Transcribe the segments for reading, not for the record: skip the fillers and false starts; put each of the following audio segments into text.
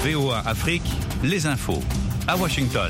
VOA Afrique, les infos. À Washington.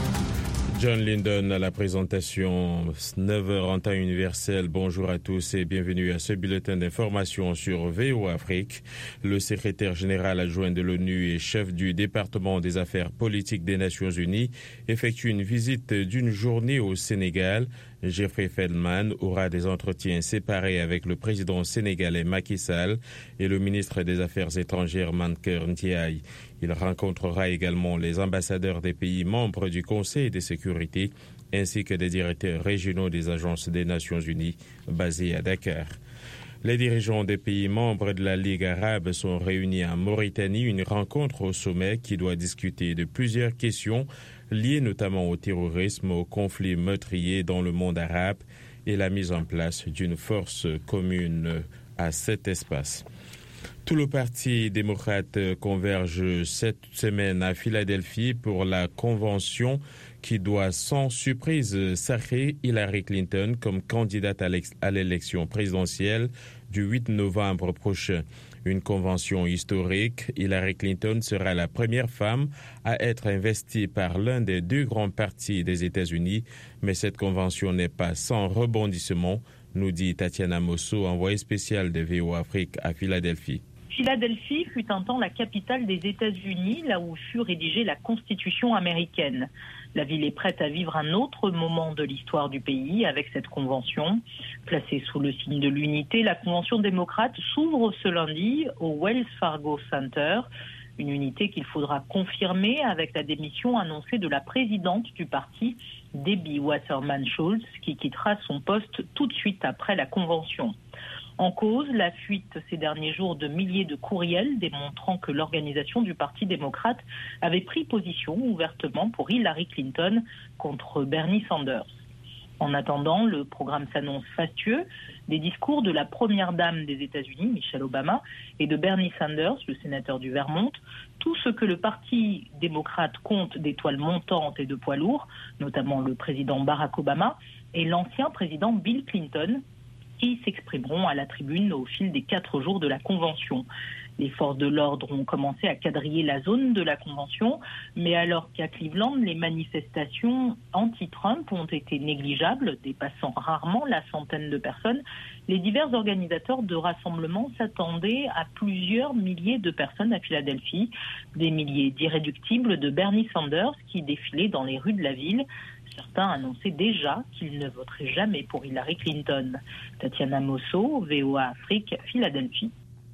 John Lindon à la présentation, 9h en temps universel. Bonjour à tous et bienvenue à ce bulletin d'information sur VOA Afrique. Le secrétaire général adjoint de l'ONU et chef du département des affaires politiques des Nations Unies effectue une visite d'une journée au Sénégal. Jeffrey Feldman aura des entretiens séparés avec le président sénégalais Macky Sall et le ministre des Affaires étrangères Mankeur Ndiaye. Il rencontrera également les ambassadeurs des pays membres du Conseil de sécurité ainsi que des directeurs régionaux des agences des Nations Unies basées à Dakar. Les dirigeants des pays membres de la Ligue arabe sont réunis en Mauritanie, une rencontre au sommet qui doit discuter de plusieurs questions liées notamment au terrorisme, aux conflits meurtriers dans le monde arabe et la mise en place d'une force commune à cet espace. Tout le Parti démocrate converge cette semaine à Philadelphie pour la convention qui doit sans surprise sacrer Hillary Clinton comme candidate à l'élection présidentielle du 8 novembre prochain. Une convention historique, Hillary Clinton sera la première femme à être investie par l'un des deux grands partis des États-Unis, mais cette convention n'est pas sans rebondissement, nous dit Tatiana Mosso, envoyée spéciale de VOA Afrique à Philadelphie. Philadelphie fut un temps la capitale des États-Unis, là où fut rédigée la Constitution américaine. La ville est prête à vivre un autre moment de l'histoire du pays avec cette convention. Placée sous le signe de l'unité, la convention démocrate s'ouvre ce lundi au Wells Fargo Center. Une unité qu'il faudra confirmer avec la démission annoncée de la présidente du parti, Debbie Wasserman Schultz, qui quittera son poste tout de suite après la convention. En cause, la fuite ces derniers jours de milliers de courriels démontrant que l'organisation du Parti démocrate avait pris position ouvertement pour Hillary Clinton contre Bernie Sanders. En attendant, le programme s'annonce fastueux. Des discours de la première dame des États-Unis, Michelle Obama, et de Bernie Sanders, le sénateur du Vermont, tout ce que le Parti démocrate compte d'étoiles montantes et de poids lourds, notamment le président Barack Obama et l'ancien président Bill Clinton, qui s'exprimeront à la tribune au fil des 4 jours de la convention. Les forces de l'ordre ont commencé à quadriller la zone de la convention, mais alors qu'à Cleveland, les manifestations anti-Trump ont été négligeables, dépassant rarement la centaine de personnes, les divers organisateurs de rassemblements s'attendaient à plusieurs milliers de personnes à Philadelphie, des milliers d'irréductibles de Bernie Sanders qui défilaient dans les rues de la ville. Certains annonçaient déjà qu'ils ne voteraient jamais pour Hillary Clinton. Tatiana Mosso, VOA Afrique, Philadelphie.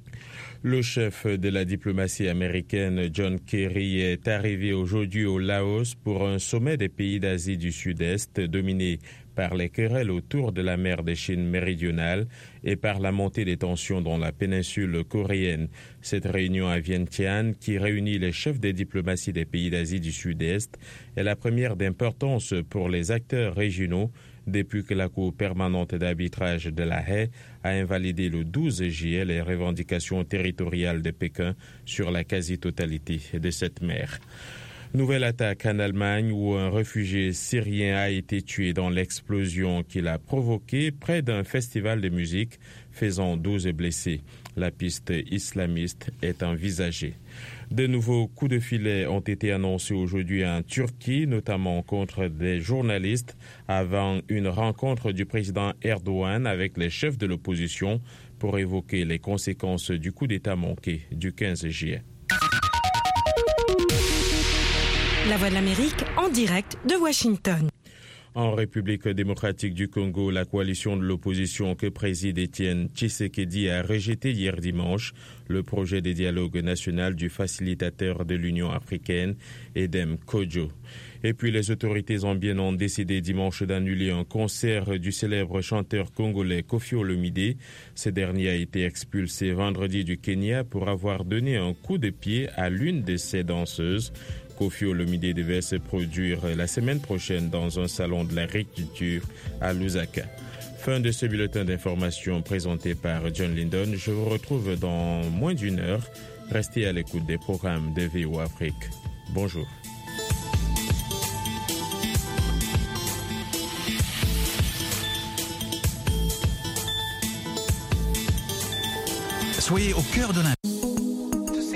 Le chef de la diplomatie américaine, John Kerry, est arrivé aujourd'hui au Laos pour un sommet des pays d'Asie du Sud-Est dominé par les querelles autour de la mer de Chine méridionale et par la montée des tensions dans la péninsule coréenne. Cette réunion à Vientiane, qui réunit les chefs des diplomaties des pays d'Asie du Sud-Est, est la première d'importance pour les acteurs régionaux depuis que la Cour permanente d'arbitrage de La Haye a invalidé le 12 juillet les revendications territoriales de Pékin sur la quasi-totalité de cette mer. Nouvelle attaque en Allemagne où un réfugié syrien a été tué dans l'explosion qu'il a provoquée près d'un festival de musique, faisant 12 blessés. La piste islamiste est envisagée. De nouveaux coups de filet ont été annoncés aujourd'hui en Turquie, notamment contre des journalistes, avant une rencontre du président Erdogan avec les chefs de l'opposition pour évoquer les conséquences du coup d'État manqué du 15 juillet. La Voix de l'Amérique en direct de Washington. En République démocratique du Congo, la coalition de l'opposition que préside Étienne Tshisekedi a rejeté hier dimanche le projet de dialogue national du facilitateur de l'Union africaine, Edem Kodjo. Et puis les autorités zambiennes ont décidé dimanche d'annuler un concert du célèbre chanteur congolais Koffi Olomide. Ce dernier a été expulsé vendredi du Kenya pour avoir donné un coup de pied à l'une de ses danseuses. Koffi Olomide devait se produire la semaine prochaine dans un salon de l'agriculture à Lusaka. Fin de ce bulletin d'information présenté par John Lindon. Je vous retrouve dans moins d'une heure. Restez à l'écoute des programmes de VOA Afrique. Bonjour. Soyez au cœur de l'info.